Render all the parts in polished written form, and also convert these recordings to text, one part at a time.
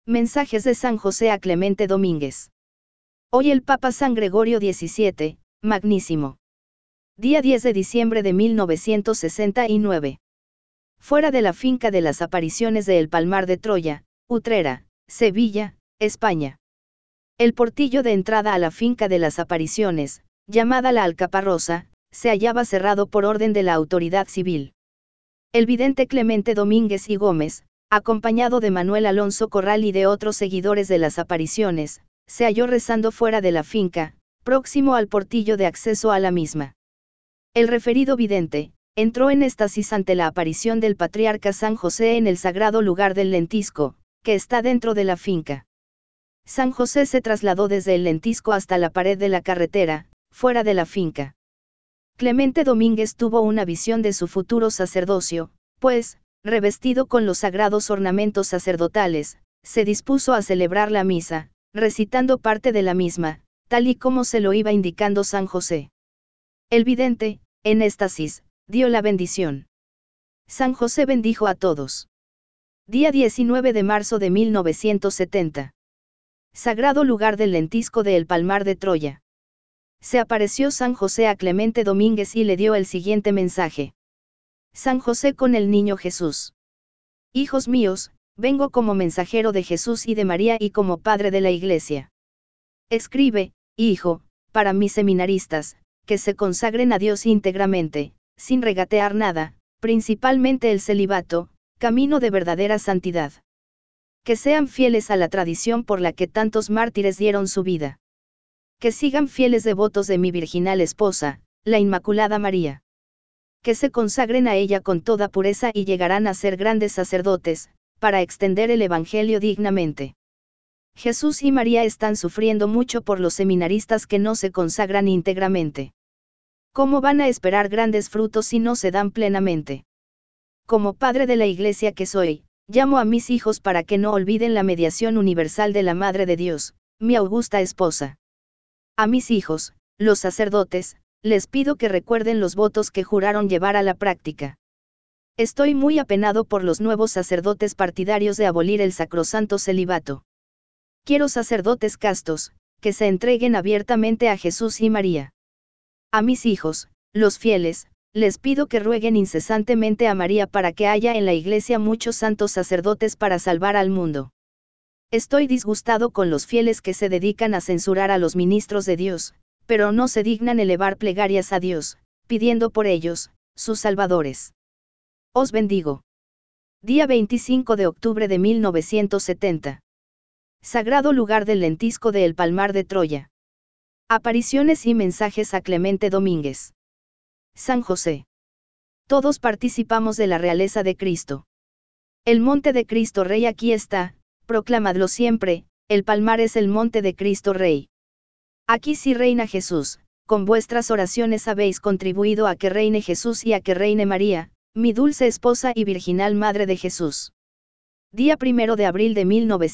Mensajes de San José a Clemente Domínguez. Hoy el Papa San Gregorio XVII, Magnísimo. Día 10 de diciembre de 1969. Fuera de la finca de las apariciones de El Palmar de Troya, Utrera, Sevilla, España. El portillo de entrada a la finca de las apariciones, llamada la Alcaparrosa, se hallaba cerrado por orden de la autoridad civil. El vidente Clemente Domínguez y Gómez, acompañado de Manuel Alonso Corral y de otros seguidores de las apariciones, se halló rezando fuera de la finca, próximo al portillo de acceso a la misma. El referido vidente, entró en éxtasis ante la aparición del patriarca San José en el sagrado lugar del Lentisco, que está dentro de la finca. San José se trasladó desde el Lentisco hasta la pared de la carretera, fuera de la finca. Clemente Domínguez tuvo una visión de su futuro sacerdocio, pues, revestido con los sagrados ornamentos sacerdotales, se dispuso a celebrar la misa, recitando parte de la misma, tal y como se lo iba indicando San José. El vidente, en éxtasis, dio la bendición. San José bendijo a todos. Día 19 de marzo de 1970. Sagrado lugar del Lentisco de El Palmar de Troya. Se apareció San José a Clemente Domínguez y le dio el siguiente mensaje. San José con el niño Jesús. Hijos míos, vengo como mensajero de Jesús y de María y como padre de la Iglesia. Escribe, hijo, para mis seminaristas, que se consagren a Dios íntegramente, sin regatear nada, principalmente el celibato, camino de verdadera santidad. Que sean fieles a la tradición por la que tantos mártires dieron su vida. Que sigan fieles devotos de mi virginal esposa, la Inmaculada María. Que se consagren a ella con toda pureza y llegarán a ser grandes sacerdotes, para extender el Evangelio dignamente. Jesús y María están sufriendo mucho por los seminaristas que no se consagran íntegramente. ¿Cómo van a esperar grandes frutos si no se dan plenamente? Como padre de la Iglesia que soy, llamo a mis hijos para que no olviden la mediación universal de la Madre de Dios, mi augusta esposa. A mis hijos, los sacerdotes, les pido que recuerden los votos que juraron llevar a la práctica. Estoy muy apenado por los nuevos sacerdotes partidarios de abolir el sacrosanto celibato. Quiero sacerdotes castos, que se entreguen abiertamente a Jesús y María. A mis hijos, los fieles, les pido que rueguen incesantemente a María para que haya en la Iglesia muchos santos sacerdotes para salvar al mundo. Estoy disgustado con los fieles que se dedican a censurar a los ministros de Dios, pero no se dignan elevar plegarias a Dios, pidiendo por ellos, sus salvadores. Os bendigo. Día 25 de octubre de 1970. Sagrado lugar del Lentisco de El Palmar de Troya. Apariciones y mensajes a Clemente Domínguez. San José. Todos participamos de la realeza de Cristo. El monte de Cristo Rey aquí está, proclamadlo siempre, el Palmar es el monte de Cristo Rey. Aquí sí reina Jesús, con vuestras oraciones habéis contribuido a que reine Jesús y a que reine María, mi dulce esposa y virginal Madre de Jesús. Día 1 de abril de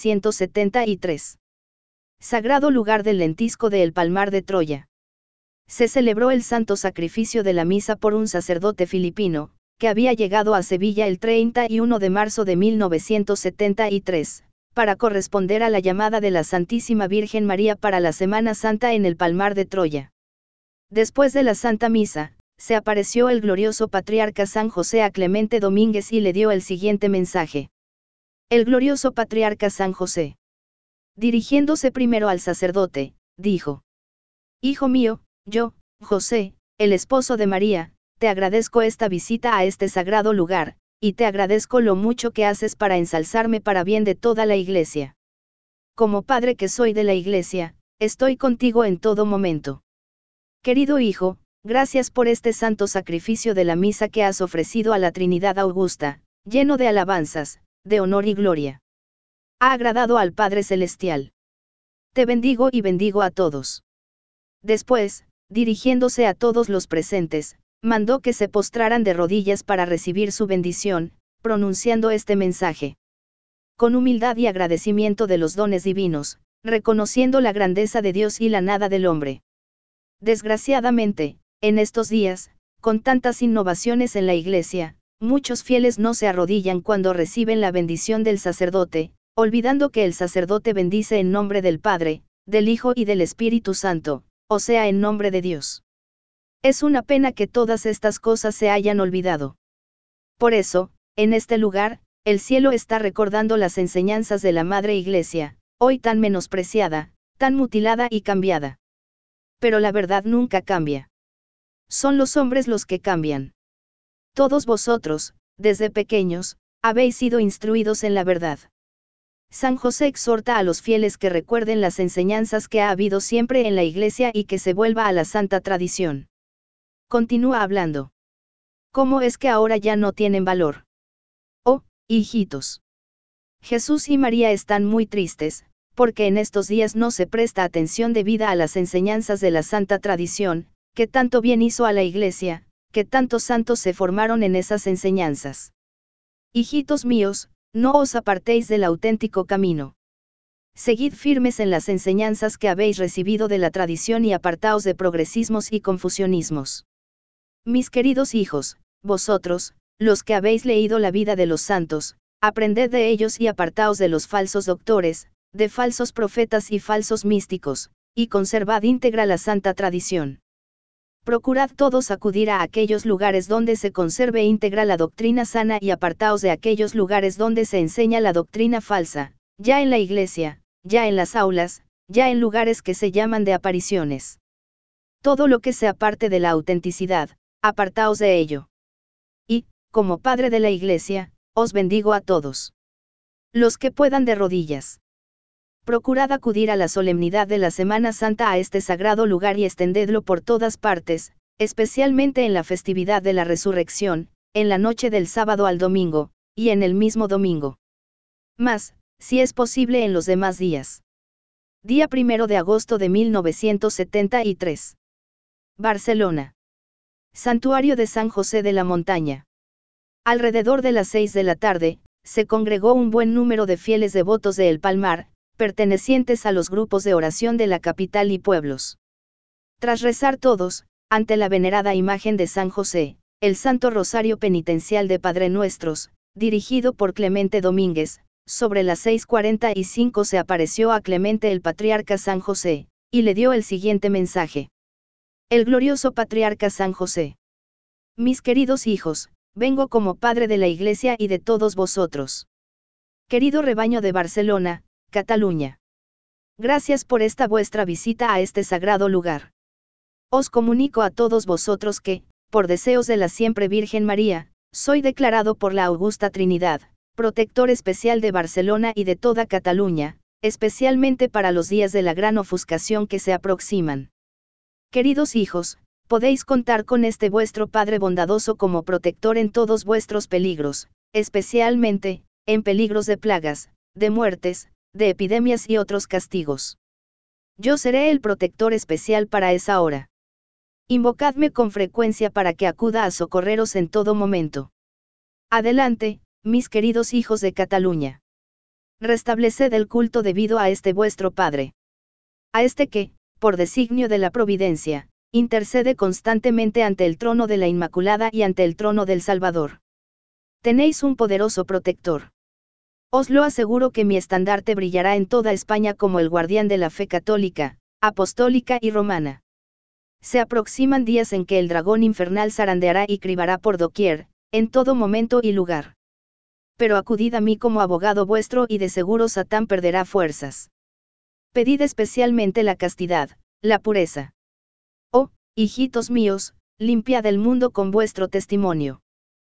1973. Sagrado lugar del Lentisco de El Palmar de Troya. Se celebró el santo sacrificio de la misa por un sacerdote filipino, que había llegado a Sevilla el 31 de marzo de 1973, para corresponder a la llamada de la Santísima Virgen María para la Semana Santa en el Palmar de Troya. Después de la Santa Misa, se apareció el glorioso patriarca San José a Clemente Domínguez y le dio el siguiente mensaje. El glorioso patriarca San José, dirigiéndose primero al sacerdote, dijo: Hijo mío, yo, José, el esposo de María, te agradezco esta visita a este sagrado lugar, y te agradezco lo mucho que haces para ensalzarme para bien de toda la Iglesia. Como padre que soy de la Iglesia, estoy contigo en todo momento. Querido hijo, gracias por este santo sacrificio de la misa que has ofrecido a la Trinidad Augusta, lleno de alabanzas, de honor y gloria. Ha agradado al Padre Celestial. Te bendigo y bendigo a todos. Después, dirigiéndose a todos los presentes, mandó que se postraran de rodillas para recibir su bendición, pronunciando este mensaje. Con humildad y agradecimiento de los dones divinos, reconociendo la grandeza de Dios y la nada del hombre. Desgraciadamente, en estos días, con tantas innovaciones en la Iglesia, muchos fieles no se arrodillan cuando reciben la bendición del sacerdote, olvidando que el sacerdote bendice en nombre del Padre, del Hijo y del Espíritu Santo, o sea, en nombre de Dios. Es una pena que todas estas cosas se hayan olvidado. Por eso, en este lugar, el cielo está recordando las enseñanzas de la Madre Iglesia, hoy tan menospreciada, tan mutilada y cambiada. Pero la verdad nunca cambia. Son los hombres los que cambian. Todos vosotros, desde pequeños, habéis sido instruidos en la verdad. San José exhorta a los fieles que recuerden las enseñanzas que ha habido siempre en la Iglesia y que se vuelva a la santa tradición. Continúa hablando. ¿Cómo es que ahora ya no tienen valor? Oh, hijitos. Jesús y María están muy tristes, porque en estos días no se presta atención debida a las enseñanzas de la santa tradición, que tanto bien hizo a la Iglesia, que tantos santos se formaron en esas enseñanzas. Hijitos míos, no os apartéis del auténtico camino. Seguid firmes en las enseñanzas que habéis recibido de la tradición y apartaos de progresismos y confusionismos. Mis queridos hijos, vosotros, los que habéis leído la vida de los santos, aprended de ellos y apartaos de los falsos doctores, de falsos profetas y falsos místicos, y conservad íntegra la santa tradición. Procurad todos acudir a aquellos lugares donde se conserve íntegra la doctrina sana y apartaos de aquellos lugares donde se enseña la doctrina falsa, ya en la iglesia, ya en las aulas, ya en lugares que se llaman de apariciones. Todo lo que se aparte de la autenticidad, apartaos de ello. Y, como padre de la iglesia, os bendigo a todos. Los que puedan de rodillas. Procurad acudir a la solemnidad de la Semana Santa a este sagrado lugar y extendedlo por todas partes, especialmente en la festividad de la Resurrección, en la noche del sábado al domingo, y en el mismo domingo. Más, si es posible en los demás días. Día 1 de agosto de 1973. Barcelona. Santuario de San José de la Montaña. Alrededor de las 6 de la tarde, se congregó un buen número de fieles devotos de El Palmar, pertenecientes a los grupos de oración de la capital y pueblos. Tras rezar todos, ante la venerada imagen de San José, el Santo Rosario Penitencial de Padre Nuestros, dirigido por Clemente Domínguez, sobre las 6:45 se apareció a Clemente el Patriarca San José, y le dio el siguiente mensaje. El glorioso Patriarca San José. Mis queridos hijos, vengo como Padre de la Iglesia y de todos vosotros. Querido rebaño de Barcelona, Cataluña. Gracias por esta vuestra visita a este sagrado lugar. Os comunico a todos vosotros que, por deseos de la siempre Virgen María, soy declarado por la Augusta Trinidad, protector especial de Barcelona y de toda Cataluña, especialmente para los días de la gran ofuscación que se aproximan. Queridos hijos, podéis contar con este vuestro Padre bondadoso como protector en todos vuestros peligros, especialmente, en peligros de plagas, de muertes, de epidemias y otros castigos. Yo seré el protector especial para esa hora. Invocadme con frecuencia para que acuda a socorreros en todo momento. Adelante, mis queridos hijos de Cataluña. Restableced el culto debido a este vuestro Padre. A este que, por designio de la Providencia, intercede constantemente ante el trono de la Inmaculada y ante el trono del Salvador. Tenéis un poderoso protector. Os lo aseguro que mi estandarte brillará en toda España como el guardián de la fe católica, apostólica y romana. Se aproximan días en que el dragón infernal zarandeará y cribará por doquier, en todo momento y lugar. Pero acudid a mí como abogado vuestro y de seguro Satán perderá fuerzas. Pedid especialmente la castidad, la pureza. Oh, hijitos míos, limpiad el mundo con vuestro testimonio.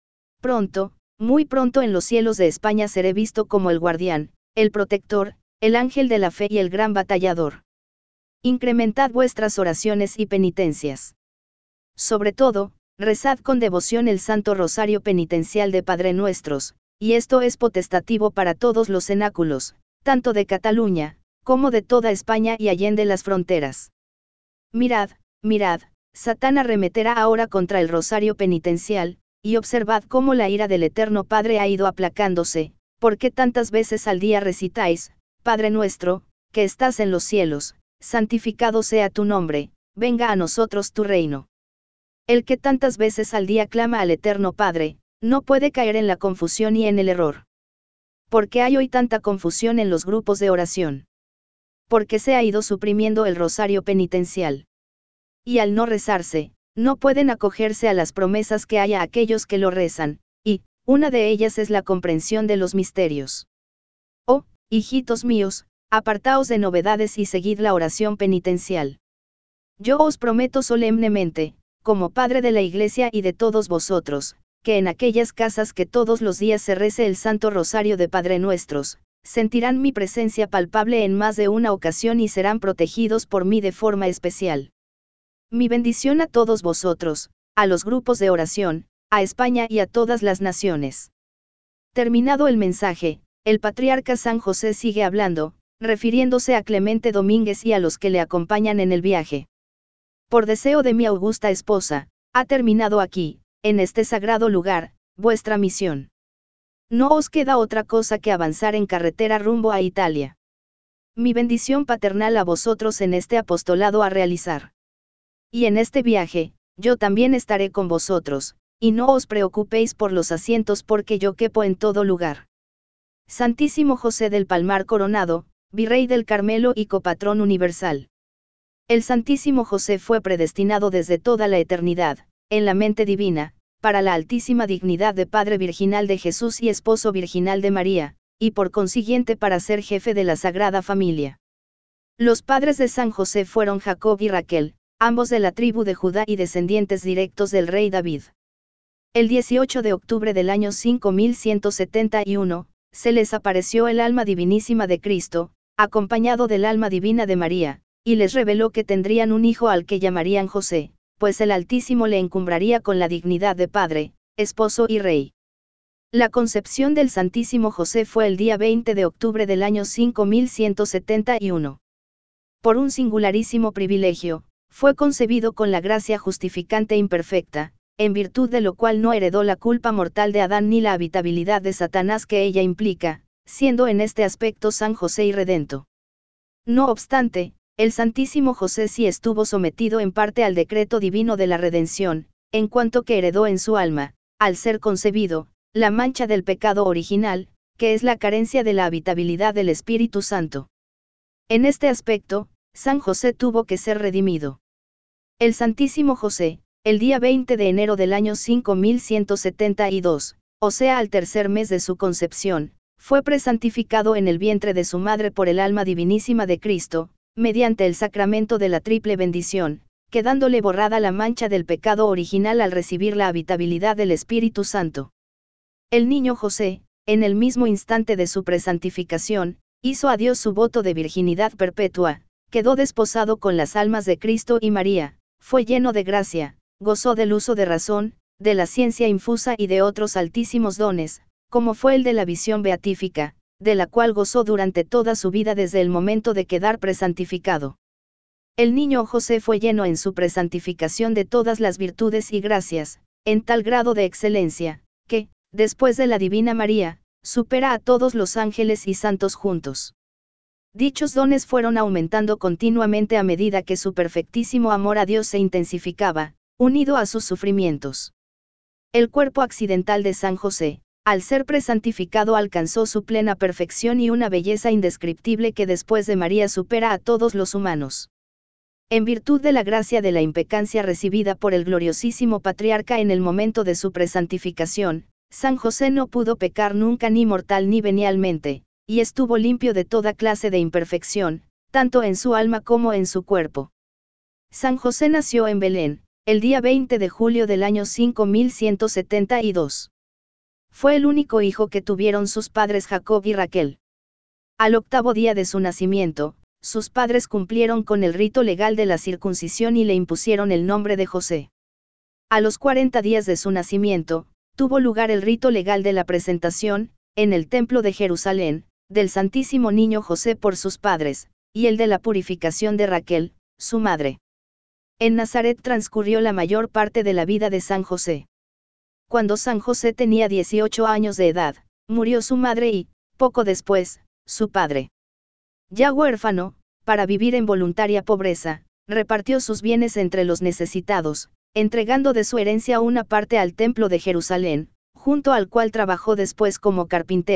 Pronto, muy pronto en los cielos de España seré visto como el guardián, el protector, el ángel de la fe y el gran batallador. Incrementad vuestras oraciones y penitencias. Sobre todo, rezad con devoción el Santo Rosario Penitencial de Padre Nuestros, y esto es potestativo para todos los cenáculos, tanto de Cataluña, como de toda España y allende las fronteras. Mirad, mirad, Satán arremeterá ahora contra el Rosario Penitencial, y observad cómo la ira del Eterno Padre ha ido aplacándose, porque tantas veces al día recitáis, Padre nuestro, que estás en los cielos, santificado sea tu nombre, venga a nosotros tu reino. El que tantas veces al día clama al Eterno Padre, no puede caer en la confusión y en el error. ¿Por qué hay hoy tanta confusión en los grupos de oración? Porque se ha ido suprimiendo el rosario penitencial. Y al no rezarse, no pueden acogerse a las promesas que hay a aquellos que lo rezan, y, una de ellas es la comprensión de los misterios. Oh, hijitos míos, apartaos de novedades y seguid la oración penitencial. Yo os prometo solemnemente, como Padre de la Iglesia y de todos vosotros, que en aquellas casas que todos los días se rece el Santo Rosario de Padre Nuestros, sentirán mi presencia palpable en más de una ocasión y serán protegidos por mí de forma especial. Mi bendición a todos vosotros, a los grupos de oración, a España y a todas las naciones. Terminado el mensaje, el patriarca San José sigue hablando, refiriéndose a Clemente Domínguez y a los que le acompañan en el viaje. Por deseo de mi augusta esposa, ha terminado aquí, en este sagrado lugar, vuestra misión. No os queda otra cosa que avanzar en carretera rumbo a Italia. Mi bendición paternal a vosotros en este apostolado a realizar. Y en este viaje, yo también estaré con vosotros, y no os preocupéis por los asientos porque yo quepo en todo lugar. Santísimo José del Palmar Coronado, Virrey del Carmelo y copatrón universal. El Santísimo José fue predestinado desde toda la eternidad, en la mente divina, para la altísima dignidad de Padre Virginal de Jesús y Esposo Virginal de María, y por consiguiente para ser jefe de la Sagrada Familia. Los padres de San José fueron Jacob y Raquel, ambos de la tribu de Judá y descendientes directos del rey David. El 18 de octubre del año 5171, se les apareció el alma divinísima de Cristo, acompañado del alma divina de María, y les reveló que tendrían un hijo al que llamarían José, pues el Altísimo le encumbraría con la dignidad de padre, esposo y rey. La concepción del Santísimo José fue el día 20 de octubre del año 5171. Por un singularísimo privilegio, fue concebido con la gracia justificante imperfecta, en virtud de lo cual no heredó la culpa mortal de Adán ni la habitabilidad de Satanás que ella implica, siendo en este aspecto San José irredento. No obstante, el Santísimo José sí estuvo sometido en parte al decreto divino de la redención, en cuanto que heredó en su alma, al ser concebido, la mancha del pecado original, que es la carencia de la habitabilidad del Espíritu Santo. En este aspecto, San José tuvo que ser redimido. El Santísimo José, el día 20 de enero del año 5172, o sea al tercer mes de su concepción, fue presantificado en el vientre de su madre por el alma divinísima de Cristo, mediante el sacramento de la triple bendición, quedándole borrada la mancha del pecado original al recibir la habitabilidad del Espíritu Santo. El niño José, en el mismo instante de su presantificación, hizo a Dios su voto de virginidad perpetua, quedó desposado con las almas de Cristo y María, fue lleno de gracia, gozó del uso de razón, de la ciencia infusa y de otros altísimos dones, como fue el de la visión beatífica, de la cual gozó durante toda su vida desde el momento de quedar presantificado. El niño José fue lleno en su presantificación de todas las virtudes y gracias, en tal grado de excelencia, que, después de la Divina María, supera a todos los ángeles y santos juntos. Dichos dones fueron aumentando continuamente a medida que su perfectísimo amor a Dios se intensificaba, unido a sus sufrimientos. El cuerpo accidental de San José, al ser presantificado alcanzó su plena perfección y una belleza indescriptible que después de María supera a todos los humanos. En virtud de la gracia de la impecancia recibida por el gloriosísimo patriarca en el momento de su presantificación, San José no pudo pecar nunca ni mortal ni venialmente, y estuvo limpio de toda clase de imperfección, tanto en su alma como en su cuerpo. San José nació en Belén, el día 20 de julio del año 5172. Fue el único hijo que tuvieron sus padres Jacob y Raquel. Al octavo día de su nacimiento, sus padres cumplieron con el rito legal de la circuncisión y le impusieron el nombre de José. A los 40 días de su nacimiento, tuvo lugar el rito legal de la presentación, en el templo de Jerusalén, del Santísimo Niño José por sus padres, y el de la purificación de Raquel, su madre. En Nazaret transcurrió la mayor parte de la vida de San José. Cuando San José tenía 18 años de edad, murió su madre y, poco después, su padre. Ya huérfano, para vivir en voluntaria pobreza, repartió sus bienes entre los necesitados, entregando de su herencia una parte al templo de Jerusalén, junto al cual trabajó después como carpintero,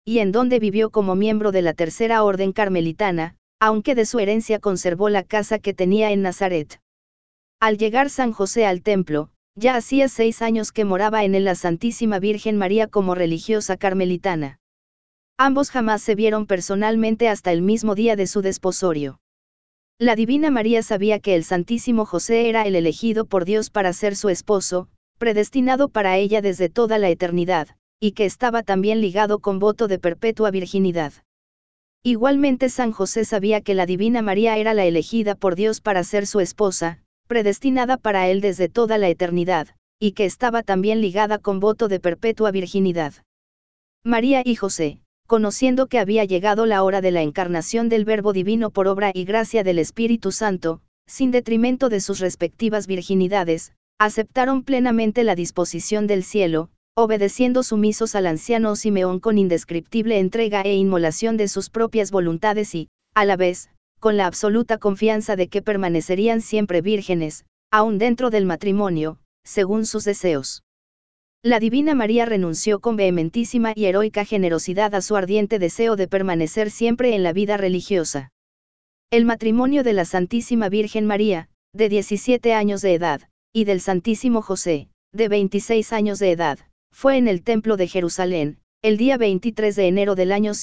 y en donde vivió como miembro de la Tercera Orden Carmelitana, aunque de su herencia conservó la casa que tenía en Nazaret. Al llegar San José al templo, ya hacía 6 años que moraba en él la Santísima Virgen María como religiosa carmelitana. Ambos jamás se vieron personalmente hasta el mismo día de su desposorio. La Divina María sabía que el Santísimo José era el elegido por Dios para ser su esposo, predestinado para ella desde toda la eternidad, y que estaba también ligado con voto de perpetua virginidad. Igualmente San José sabía que la Divina María era la elegida por Dios para ser su esposa, predestinada para él desde toda la eternidad, y que estaba también ligada con voto de perpetua virginidad. María y José, conociendo que había llegado la hora de la encarnación del Verbo Divino por obra y gracia del Espíritu Santo, sin detrimento de sus respectivas virginidades, aceptaron plenamente la disposición del cielo, obedeciendo sumisos al anciano Simeón con indescriptible entrega e inmolación de sus propias voluntades y, a la vez, con la absoluta confianza de que permanecerían siempre vírgenes, aun dentro del matrimonio, según sus deseos. La Divina María renunció con vehementísima y heroica generosidad a su ardiente deseo de permanecer siempre en la vida religiosa. El matrimonio de la Santísima Virgen María, de 17 años de edad, y del Santísimo José, de 26 años de edad, fue en el Templo de Jerusalén, el día 23 de enero del año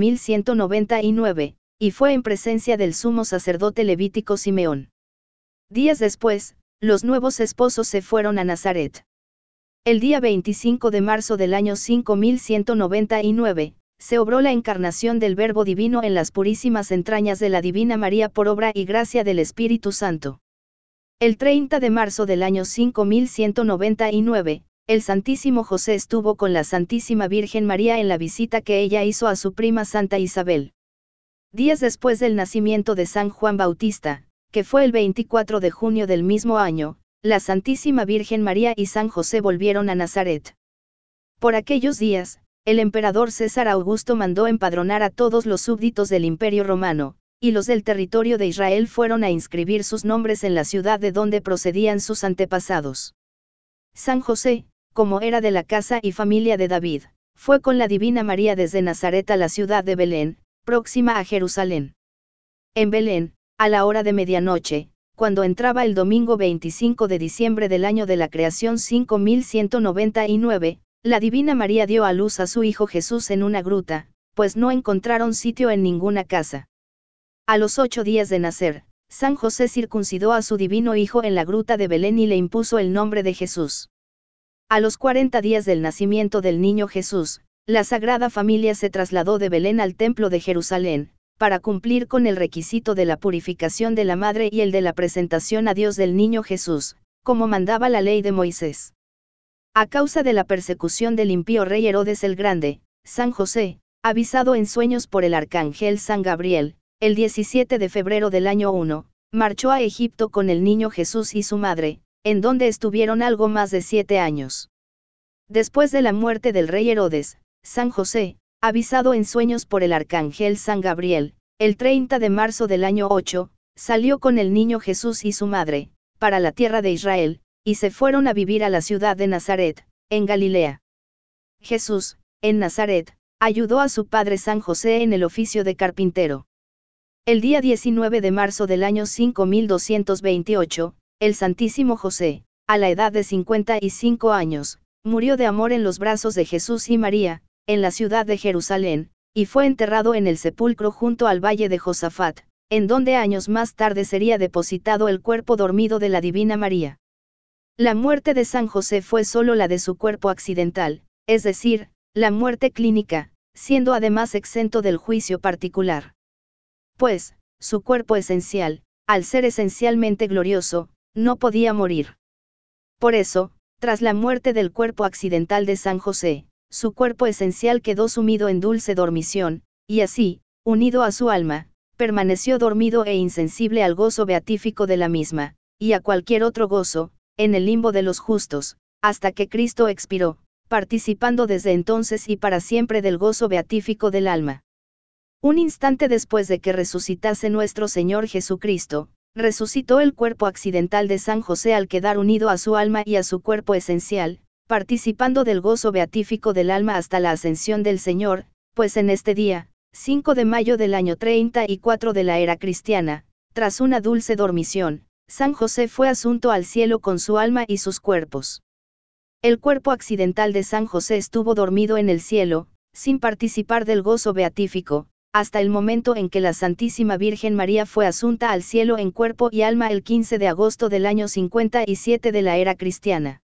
5199, y fue en presencia del sumo sacerdote levítico Simeón. Días después, los nuevos esposos se fueron a Nazaret. El día 25 de marzo del año 5199, se obró la encarnación del Verbo Divino en las purísimas entrañas de la Divina María por obra y gracia del Espíritu Santo. El 30 de marzo del año 5199, el Santísimo José estuvo con la Santísima Virgen María en la visita que ella hizo a su prima Santa Isabel. Días después del nacimiento de San Juan Bautista, que fue el 24 de junio del mismo año, la Santísima Virgen María y San José volvieron a Nazaret. Por aquellos días, el emperador César Augusto mandó empadronar a todos los súbditos del Imperio Romano, y los del territorio de Israel fueron a inscribir sus nombres en la ciudad de donde procedían sus antepasados. San José, como era de la casa y familia de David, fue con la Divina María desde Nazaret a la ciudad de Belén, próxima a Jerusalén. En Belén, a la hora de medianoche, cuando entraba el domingo 25 de diciembre del año de la creación 5199, la Divina María dio a luz a su Hijo Jesús en una gruta, pues no encontraron sitio en ninguna casa. A los 8 días de nacer, San José circuncidó a su divino Hijo en la gruta de Belén y le impuso el nombre de Jesús. A los 40 días del nacimiento del niño Jesús, la Sagrada Familia se trasladó de Belén al Templo de Jerusalén, para cumplir con el requisito de la purificación de la madre y el de la presentación a Dios del niño Jesús, como mandaba la ley de Moisés. A causa de la persecución del impío rey Herodes el Grande, San José, avisado en sueños por el arcángel San Gabriel, el 17 de febrero del año 1, marchó a Egipto con el niño Jesús y su madre, en donde estuvieron algo más de 7 años. Después de la muerte del rey Herodes, San José, avisado en sueños por el arcángel San Gabriel, el 30 de marzo del año 8, salió con el niño Jesús y su madre, para la tierra de Israel, y se fueron a vivir a la ciudad de Nazaret, en Galilea. Jesús, en Nazaret, ayudó a su padre San José en el oficio de carpintero. El día 19 de marzo del año 5228, el Santísimo José, a la edad de 55 años, murió de amor en los brazos de Jesús y María, en la ciudad de Jerusalén, y fue enterrado en el sepulcro junto al valle de Josafat, en donde años más tarde sería depositado el cuerpo dormido de la Divina María. La muerte de San José fue solo la de su cuerpo accidental, es decir, la muerte clínica, siendo además exento del juicio particular. Pues, su cuerpo esencial, al ser esencialmente glorioso, no podía morir. Por eso, tras la muerte del cuerpo accidental de San José, su cuerpo esencial quedó sumido en dulce dormición, y así, unido a su alma, permaneció dormido e insensible al gozo beatífico de la misma, y a cualquier otro gozo, en el limbo de los justos, hasta que Cristo expiró, participando desde entonces y para siempre del gozo beatífico del alma. Un instante después de que resucitase nuestro Señor Jesucristo, resucitó el cuerpo accidental de San José al quedar unido a su alma y a su cuerpo esencial, participando del gozo beatífico del alma hasta la ascensión del Señor, pues en este día, 5 de mayo del año 34 de la era cristiana, tras una dulce dormición, San José fue asunto al cielo con su alma y sus cuerpos. El cuerpo accidental de San José estuvo dormido en el cielo, sin participar del gozo beatífico, hasta el momento en que la Santísima Virgen María fue asunta al cielo en cuerpo y alma el 15 de agosto del año 57 de la era cristiana.